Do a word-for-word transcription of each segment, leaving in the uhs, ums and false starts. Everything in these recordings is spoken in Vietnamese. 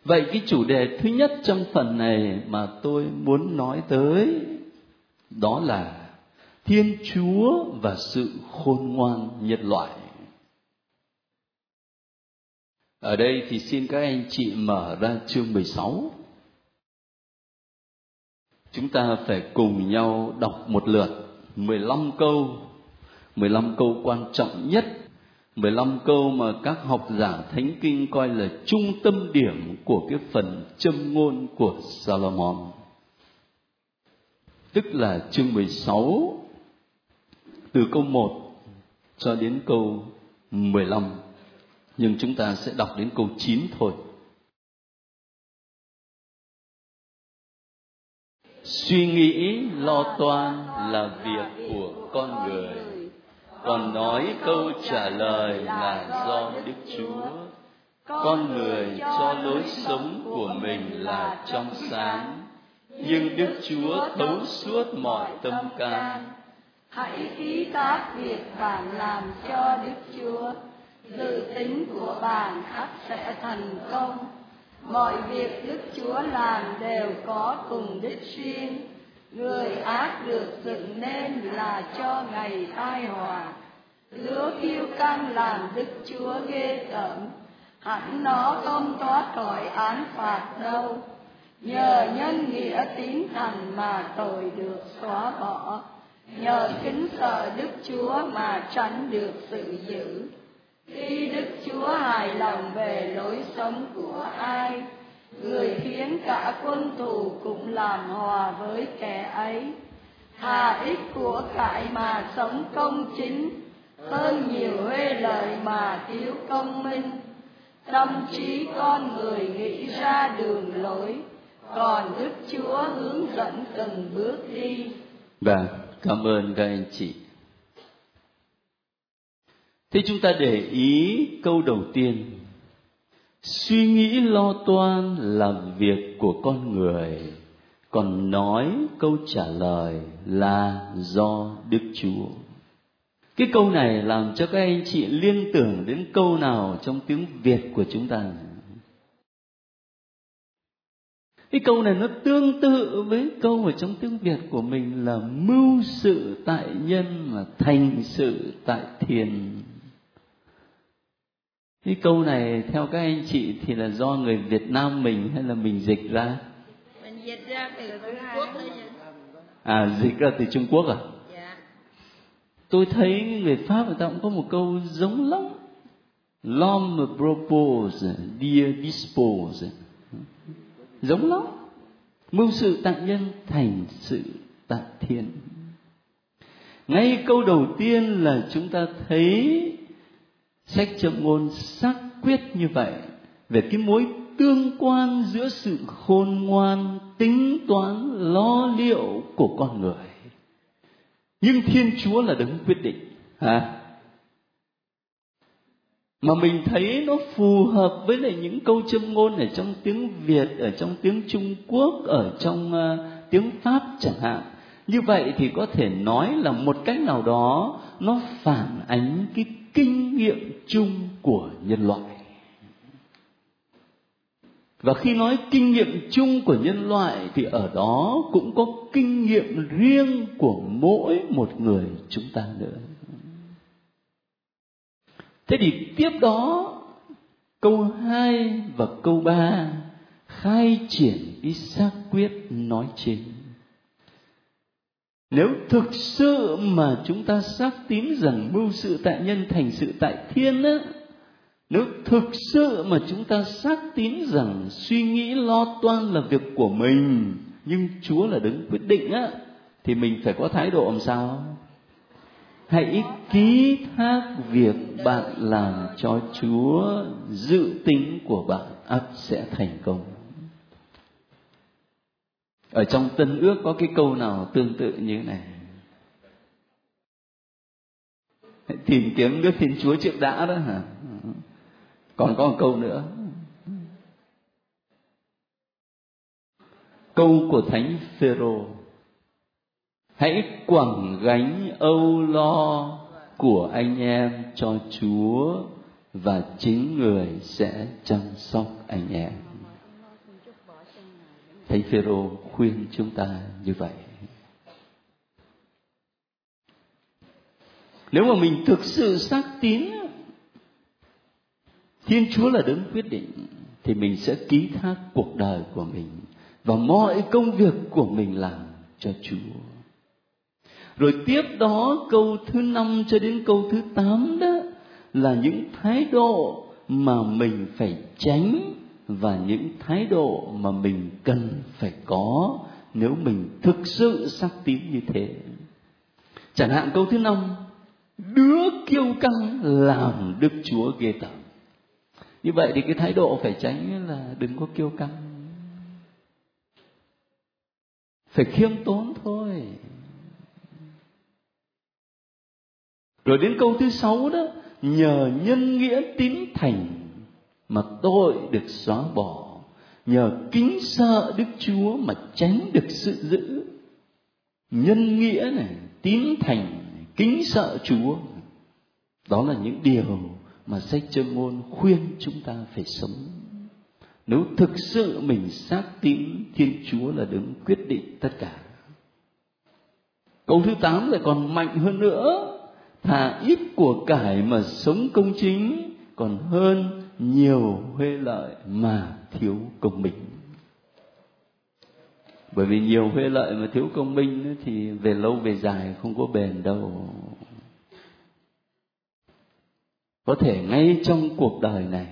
Vậy cái chủ đề thứ nhất trong phần này mà tôi muốn nói tới đó là Thiên Chúa và sự khôn ngoan nhân loại. Ở đây thì xin các anh chị mở ra chương mười sáu. Chúng ta phải cùng nhau đọc một lượt mười lăm câu, mười lăm câu quan trọng nhất, mười lăm câu mà các học giả Thánh Kinh coi là trung tâm điểm của cái phần châm ngôn của Salomon. Tức là chương mười sáu, từ câu một cho đến câu mười lăm. Nhưng chúng ta sẽ đọc đến câu chín thôi. Suy nghĩ lo toan là việc của con người, còn nói câu trả lời là do Đức Chúa. Con người cho lối sống của mình là trong sáng, nhưng Đức Chúa thấu suốt mọi tâm can. Hãy ký tác việc bạn làm cho Đức Chúa, dự tính của bạn ắt sẽ thành công. Mọi việc Đức Chúa làm đều có cùng đích riêng. Người ác được dựng nên là cho ngày tai họa. Lứa kiêu căng làm Đức Chúa ghê tởm, hẳn nó không thoát khỏi án phạt đâu. Nhờ nhân nghĩa tín thành mà tội được xóa bỏ, nhờ kính sợ Đức Chúa mà tránh được sự dữ. Khi Đức Chúa hài lòng về lối sống của ai, người khiến cả quân thù cũng làm hòa với kẻ ấy. Thà ít của cải mà sống công chính, hơn nhiều huê lợi mà thiếu công minh. Tâm trí con người nghĩ ra đường lối, còn Đức Chúa hướng dẫn từng bước đi. Vâng, cảm ơn các anh chị. Thế chúng ta để ý câu đầu tiên. Suy nghĩ lo toan là việc của con người, còn nói câu trả lời là do Đức Chúa. Cái câu này làm cho các anh chị liên tưởng đến câu nào trong tiếng Việt của chúng ta? Cái câu này nó tương tự với câu ở trong tiếng Việt của mình là mưu sự tại nhân mà thành sự tại thiên. Cái câu này theo các anh chị thì là do người Việt Nam mình hay là mình dịch ra? Mình dịch ra từ Trung Quốc thôi. À, dịch ra từ Trung Quốc à? Dạ. Tôi thấy người Pháp người ta cũng có một câu giống lắm. L'homme propose, Dieu dispose. Giống lắm. Mưu sự tại nhân thành sự tại thiên. Ngay câu đầu tiên là chúng ta thấy sách châm ngôn xác quyết như vậy về cái mối tương quan giữa sự khôn ngoan, tính toán, lo liệu của con người. Nhưng Thiên Chúa là đấng quyết định. Hả? Mà mình thấy nó phù hợp với lại những câu châm ngôn ở trong tiếng Việt, ở trong tiếng Trung Quốc, ở trong uh, tiếng Pháp chẳng hạn. Như vậy thì có thể nói là một cách nào đó nó phản ánh cái kinh nghiệm chung của nhân loại. Và khi nói kinh nghiệm chung của nhân loại thì ở đó cũng có kinh nghiệm riêng của mỗi một người chúng ta nữa. Thế thì tiếp đó, câu hai và câu ba khai triển cái xác quyết nói trên. Nếu thực sự mà chúng ta xác tín rằng mưu sự tại nhân thành sự tại thiên á, nếu thực sự mà chúng ta xác tín rằng suy nghĩ lo toan là việc của mình, nhưng Chúa là đấng quyết định á, thì mình phải có thái độ làm sao? Hãy ký thác việc bạn làm cho Chúa, dự tính của bạn ắt sẽ thành công. Ở trong Tân Ước có cái câu nào tương tự như thế này? Hãy tìm kiếm nước Thiên Chúa trước đã đó hả? Còn có một câu nữa. Câu của Thánh Phêrô: hãy quẳng gánh âu lo của anh em cho Chúa, và chính người sẽ chăm sóc anh em. Thầy Phêrô khuyên chúng ta như vậy. Nếu mà mình thực sự xác tín Thiên Chúa là đấng quyết định, thì mình sẽ ký thác cuộc đời của mình và mọi công việc của mình làm cho Chúa. Rồi tiếp đó câu thứ năm cho đến câu thứ tám đó là những thái độ mà mình phải tránh và những thái độ mà mình cần phải có nếu mình thực sự xác tín như thế. Chẳng hạn câu thứ năm, đứa kiêu căng làm Đức Chúa ghê tởm. Như vậy thì cái thái độ phải tránh là đừng có kiêu căng, phải khiêm tốn thôi. Rồi đến câu thứ sáu đó, nhờ nhân nghĩa tín thành mà tội được xóa bỏ, nhờ kính sợ Đức Chúa mà tránh được sự dữ. Nhân nghĩa này, tín thành, kính sợ Chúa, đó là những điều mà sách Châm Ngôn khuyên chúng ta phải sống. Nếu thực sự mình xác tín Thiên Chúa là đấng quyết định tất cả. Câu thứ tám lại còn mạnh hơn nữa, thà ít của cải mà sống công chính còn hơn nhiều huê lợi mà thiếu công minh. Bởi vì nhiều huê lợi mà thiếu công minh thì về lâu về dài không có bền đâu. Có thể ngay trong cuộc đời này,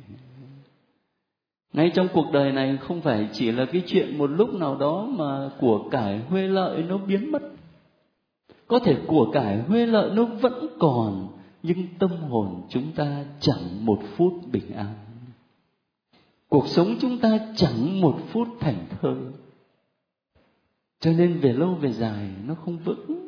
ngay trong cuộc đời này không phải chỉ là cái chuyện một lúc nào đó mà của cải huê lợi nó biến mất. Có thể của cải huê lợi nó vẫn còn, nhưng tâm hồn chúng ta chẳng một phút bình an. Cuộc sống chúng ta chẳng một phút thảnh thơi. Cho nên về lâu về dài nó không vững.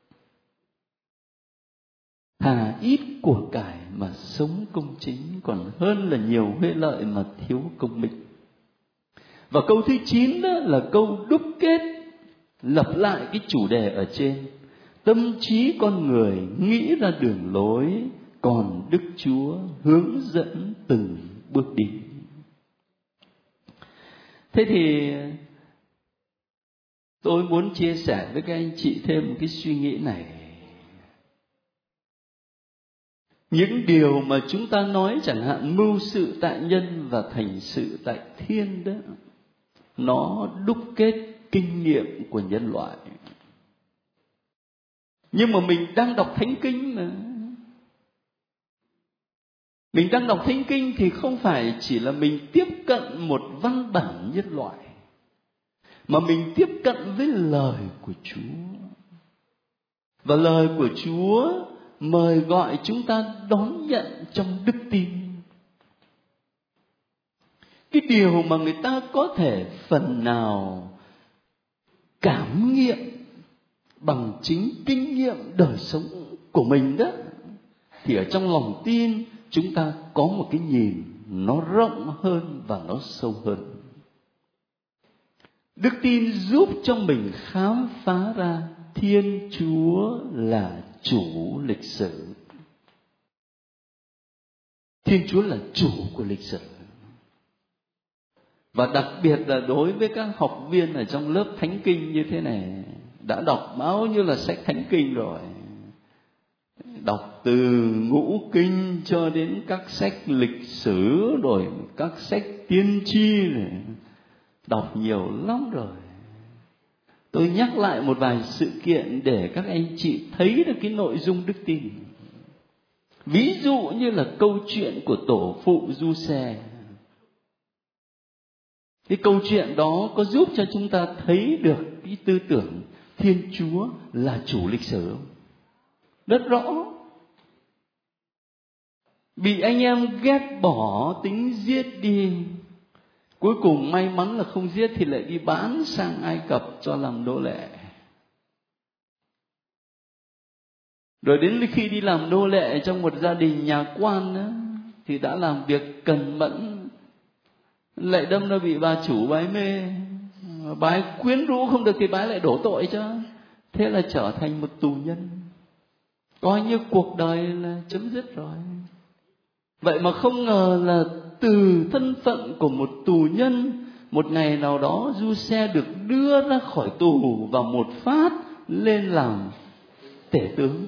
Thà ít của cải mà sống công chính còn hơn là nhiều huê lợi mà thiếu công minh. Và câu thứ chín đó là câu đúc kết, lặp lại cái chủ đề ở trên. Tâm trí con người nghĩ ra đường lối, còn Đức Chúa hướng dẫn từng bước đi. Thế thì tôi muốn chia sẻ với các anh chị thêm một cái suy nghĩ này. Những điều mà chúng ta nói chẳng hạn mưu sự tại nhân và thành sự tại thiên đó, nó đúc kết kinh nghiệm của nhân loại. Nhưng mà mình đang đọc Thánh Kinh mà. Mình đang đọc Thánh Kinh thì không phải chỉ là mình tiếp cận một văn bản nhân loại, mà mình tiếp cận với lời của Chúa. Và lời của Chúa mời gọi chúng ta đón nhận trong đức tin. Cái điều mà người ta có thể phần nào cảm nghiệm bằng chính kinh nghiệm đời sống của mình đó, thì ở trong lòng tin chúng ta có một cái nhìn nó rộng hơn và nó sâu hơn. Đức tin giúp cho mình khám phá ra Thiên Chúa là chủ lịch sử. Thiên Chúa là chủ của lịch sử. Và đặc biệt là đối với các học viên ở trong lớp Thánh Kinh như thế này, đã đọc bao nhiêu là sách Thánh Kinh rồi. Đọc từ ngũ kinh cho đến các sách lịch sử, rồi các sách tiên tri này. Đọc nhiều lắm rồi. Tôi nhắc lại một vài sự kiện để các anh chị thấy được cái nội dung đức tin. Ví dụ như là câu chuyện của tổ phụ Du-xe. Cái câu chuyện đó có giúp cho chúng ta thấy được cái tư tưởng Thiên Chúa là chủ lịch sử rất rõ. Bị anh em ghét bỏ, tính giết đi. Cuối cùng may mắn là không giết thì lại đi bán sang Ai Cập cho làm nô lệ. Rồi đến khi đi làm nô lệ trong một gia đình nhà quan đó, thì đã làm việc cần mẫn, lại đâm ra bị bà chủ bà ấy mê. Bà ấy quyến rũ không được thì bà ấy lại đổ tội cho. Thế là trở thành một tù nhân. Coi như cuộc đời là chấm dứt rồi. Vậy mà không ngờ là từ thân phận của một tù nhân một ngày nào đó Giuse được đưa ra khỏi tù và một phát lên làm tể tướng.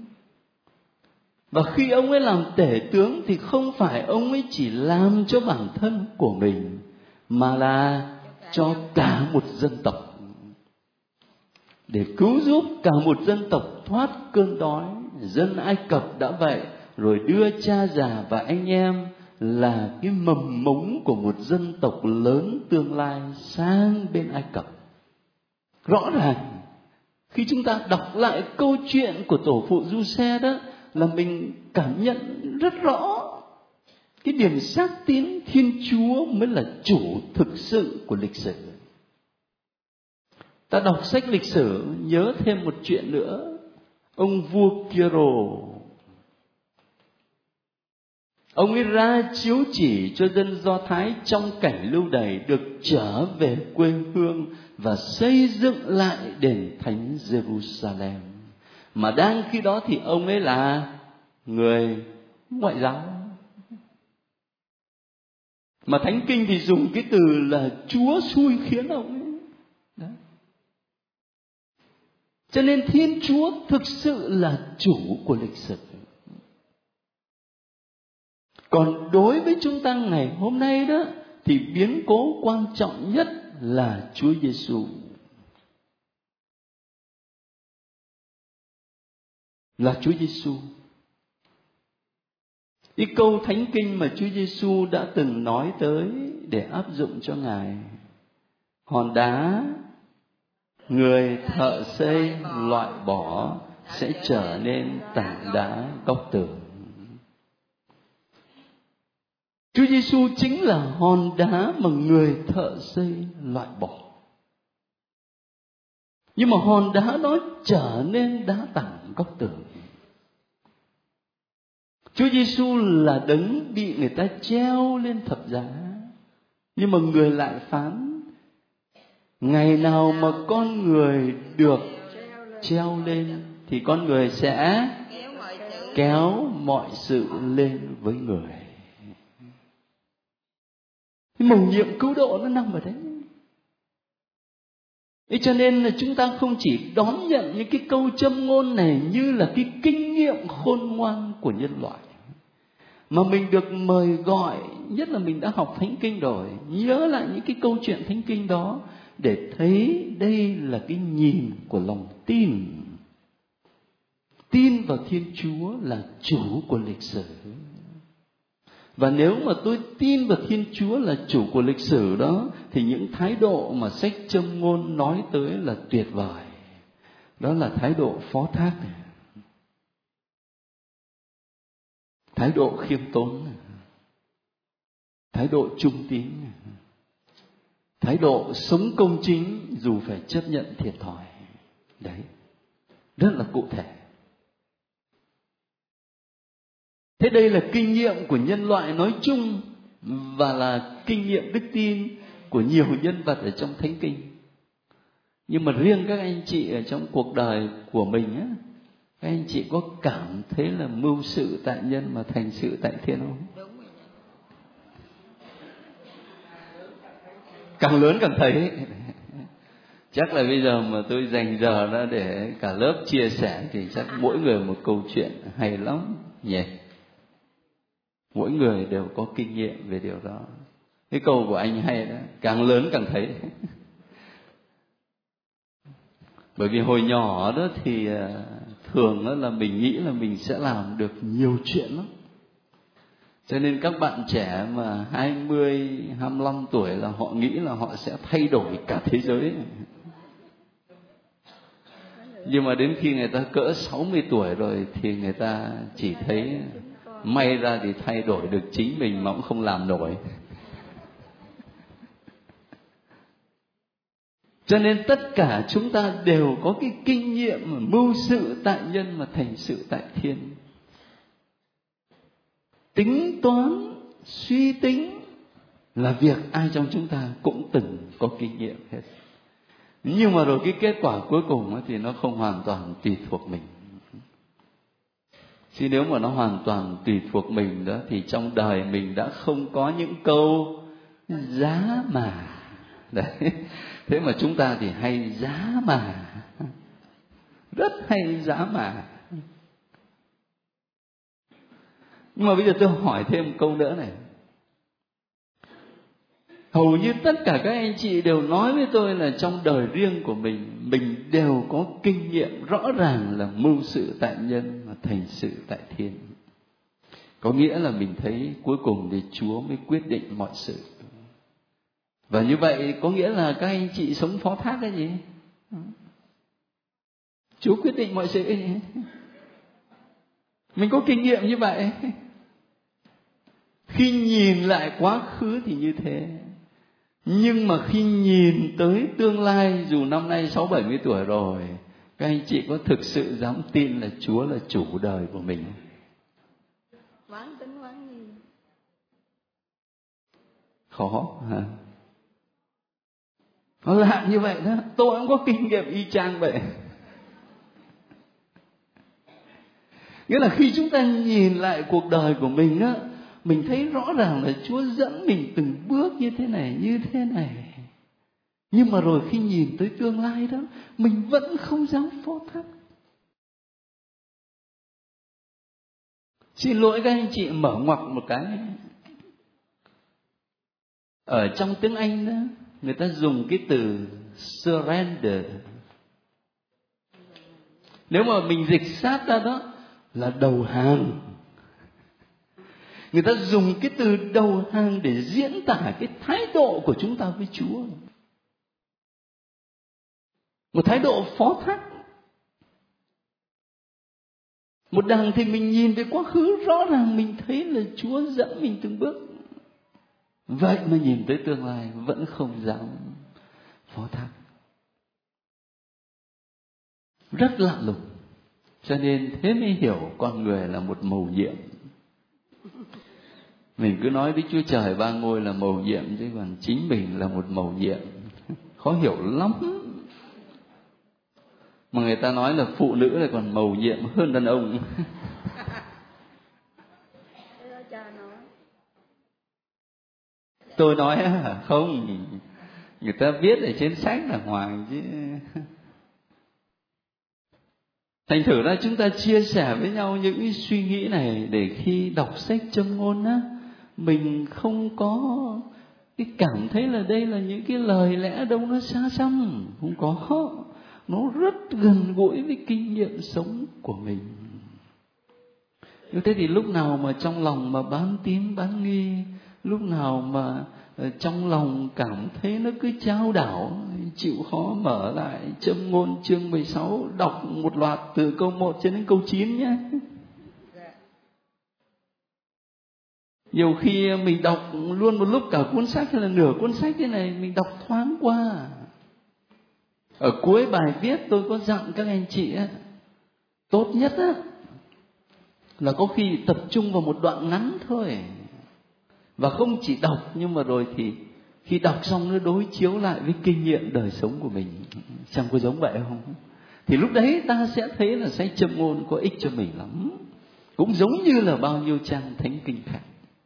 Và khi ông ấy làm tể tướng thì không phải ông ấy chỉ làm cho bản thân của mình, mà là cho cả một dân tộc, để cứu giúp cả một dân tộc thoát cơn đói. Dân Ai Cập đã vậy, rồi đưa cha già và anh em là cái mầm mống của một dân tộc lớn tương lai sang bên Ai Cập. Rõ ràng khi chúng ta đọc lại câu chuyện của tổ phụ Giuse đó, là mình cảm nhận rất rõ cái điểm xác tín Thiên Chúa mới là chủ thực sự của lịch sử. Ta đọc sách lịch sử nhớ thêm một chuyện nữa. Ông vua Kiero, ông ấy ra chiếu chỉ cho dân Do Thái trong cảnh lưu đày được trở về quê hương và xây dựng lại đền thánh Jerusalem. Mà đang khi đó thì ông ấy là người ngoại giao. Mà Thánh Kinh thì dùng cái từ là Chúa xui khiến ông ấy. Đấy. Cho nên Thiên Chúa thực sự là chủ của lịch sử. Còn đối với chúng ta ngày hôm nay đó, thì biến cố quan trọng nhất là Chúa Giêsu. Là Chúa Giêsu. Cái câu Thánh Kinh mà Chúa Giêsu đã từng nói tới để áp dụng cho Ngài: hòn đá người thợ xây loại bỏ sẽ trở nên tảng đá góc tường. Chúa Giêsu chính là hòn đá mà người thợ xây loại bỏ. Nhưng mà hòn đá đó trở nên đá tảng góc tường. Chúa Giêsu là đấng bị người ta treo lên thập giá, nhưng mà người lại phán: ngày nào mà con người được treo lên thì con người sẽ kéo mọi sự lên với người. Cái mầu nhiệm cứu độ nó nằm ở đấy. Thế cho nên là chúng ta không chỉ đón nhận những cái câu châm ngôn này như là cái kinh nghiệm khôn ngoan của nhân loại, mà mình được mời gọi, nhất là mình đã học Thánh Kinh rồi, nhớ lại những cái câu chuyện Thánh Kinh đó để thấy đây là cái nhìn của lòng tin. Tin vào Thiên Chúa là chủ của lịch sử. Và nếu mà tôi tin vào Thiên Chúa là chủ của lịch sử đó, thì những thái độ mà sách châm ngôn nói tới là tuyệt vời. Đó là thái độ phó thác này, thái độ khiêm tốn này, thái độ trung tín này, thái độ sống công chính dù phải chấp nhận thiệt thòi. Đấy, rất là cụ thể. Thế đây là kinh nghiệm của nhân loại nói chung và là kinh nghiệm đức tin của nhiều nhân vật ở trong Thánh Kinh. Nhưng mà riêng các anh chị ở trong cuộc đời của mình á, các anh chị có cảm thấy là mưu sự tại nhân mà thành sự tại thiên không? Càng lớn càng thấy. Chắc là bây giờ mà tôi dành giờ ra để cả lớp chia sẻ thì chắc mỗi người một câu chuyện hay lắm nhỉ. Mỗi người đều có kinh nghiệm về điều đó. Cái câu của anh hay đó, càng lớn càng thấy. Bởi vì hồi nhỏ đó thì thường đó là mình nghĩ là mình sẽ làm được nhiều chuyện lắm. Cho nên các bạn trẻ mà hai mươi, hai mươi lăm tuổi là họ nghĩ là họ sẽ thay đổi cả thế giới. Nhưng mà đến khi người ta cỡ sáu mươi tuổi rồi thì người ta chỉ thấy may ra thì thay đổi được chính mình mà cũng không làm nổi. Cho nên tất cả chúng ta đều có cái kinh nghiệm mưu sự tại nhân mà thành sự tại thiên. Tính toán, suy tính là việc ai trong chúng ta cũng từng có kinh nghiệm hết. Nhưng mà rồi cái kết quả cuối cùng thì nó không hoàn toàn tùy thuộc mình. Chứ nếu mà nó hoàn toàn tùy thuộc mình đó, thì trong đời mình đã không có những câu giá mà. Đấy. Thế mà chúng ta thì hay giá mà, rất hay giá mà. Nhưng mà bây giờ tôi hỏi thêm một câu nữa này. Hầu như tất cả các anh chị đều nói với tôi là trong đời riêng của mình, mình đều có kinh nghiệm rõ ràng là mưu sự tại nhân và thành sự tại thiên. Có nghĩa là mình thấy cuối cùng thì Chúa mới quyết định mọi sự. Và như vậy có nghĩa là các anh chị sống phó thác cái gì? Chúa quyết định mọi sự gì? Mình có kinh nghiệm như vậy. Khi nhìn lại quá khứ thì như thế. Nhưng mà khi nhìn tới tương lai, dù năm nay sáu bảy mươi tuổi rồi, các anh chị có thực sự dám tin là Chúa là chủ đời của mình? Quán tính quán nhìn. Khó hả? Nó lạ như vậy đó. Tôi cũng có kinh nghiệm y chang vậy. Nghĩa là khi chúng ta nhìn lại cuộc đời của mình á, mình thấy rõ ràng là Chúa dẫn mình từng bước như thế này, như thế này. Nhưng mà rồi khi nhìn tới tương lai đó, mình vẫn không dám phó thác. Xin lỗi các anh chị mở ngoặc một cái. Ở trong tiếng Anh đó, người ta dùng cái từ surrender. Nếu mà mình dịch sát ra đó là đầu hàng. Người ta dùng cái từ đầu hàng để diễn tả cái thái độ của chúng ta với Chúa. Một thái độ phó thác. Một đằng thì mình nhìn về quá khứ, rõ ràng mình thấy là Chúa dẫn mình từng bước. Vậy mà nhìn tới tương lai vẫn không dám phó thác. Rất lạ lùng. Cho nên thế mới hiểu con người là một mầu nhiệm. Mình cứ nói với Chúa Trời ba ngôi là mầu nhiệm, chứ còn chính mình là một mầu nhiệm. Khó hiểu lắm. Mà người ta nói là phụ nữ là còn mầu nhiệm hơn đàn ông. Tôi nói à, không, người ta viết ở trên sách đàng hoàng chứ. Thành thử ra chúng ta chia sẻ với nhau những cái suy nghĩ này để khi đọc sách Châm Ngôn á, mình không có cái cảm thấy là đây là những cái lời lẽ đâu nó xa xăm. Không có. Nó rất gần gũi với kinh nghiệm sống của mình. Như thế thì lúc nào mà trong lòng mà bán tín bán nghi, lúc nào mà trong lòng cảm thấy nó cứ chao đảo, chịu khó mở lại Châm Ngôn chương mười sáu, đọc một loạt từ câu một cho đến câu chín nhé. Nhiều khi mình đọc luôn một lúc cả cuốn sách hay là nửa cuốn sách thế này, mình đọc thoáng qua. Ở cuối bài viết tôi có dặn các anh chị á, tốt nhất á là có khi tập trung vào một đoạn ngắn thôi. Và không chỉ đọc, nhưng mà rồi thì khi đọc xong nó đối chiếu lại với kinh nghiệm đời sống của mình. Chẳng có giống vậy không? Thì lúc đấy ta sẽ thấy là sách Châm Ngôn có ích cho mình lắm. Cũng giống như là bao nhiêu trang thánh kinh khác.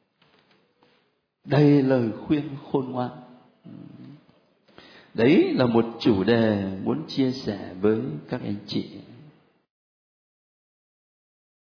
Đây lời khuyên khôn ngoan. Đấy là một chủ đề muốn chia sẻ với các anh chị.